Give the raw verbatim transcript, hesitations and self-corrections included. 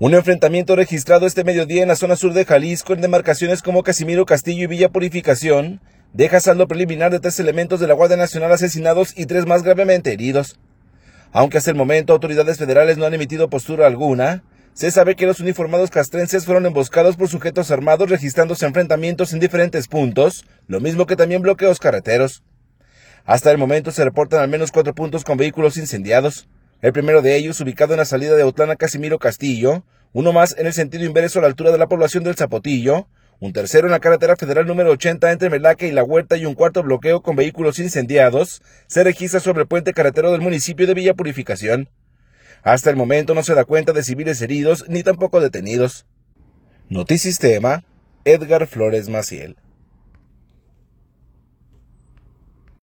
Un enfrentamiento registrado este mediodía en la zona sur de Jalisco, en demarcaciones como Casimiro Castillo y Villa Purificación, deja saldo preliminar de tres elementos de la Guardia Nacional asesinados y tres más gravemente heridos. Aunque hasta el momento autoridades federales no han emitido postura alguna, se sabe que los uniformados castrenses fueron emboscados por sujetos armados registrándose enfrentamientos en diferentes puntos, lo mismo que también bloqueos carreteros. Hasta el momento se reportan al menos cuatro puntos con vehículos incendiados. El primero de ellos ubicado en la salida de Autlán a Casimiro Castillo, uno más en el sentido inverso a la altura de la población del Zapotillo, un tercero en la carretera federal número ochenta entre Melaque y La Huerta y un cuarto bloqueo con vehículos incendiados se registra sobre el puente carretero del municipio de Villa Purificación. Hasta el momento no se da cuenta de civiles heridos ni tampoco detenidos. Notisistema, Edgar Flores Maciel.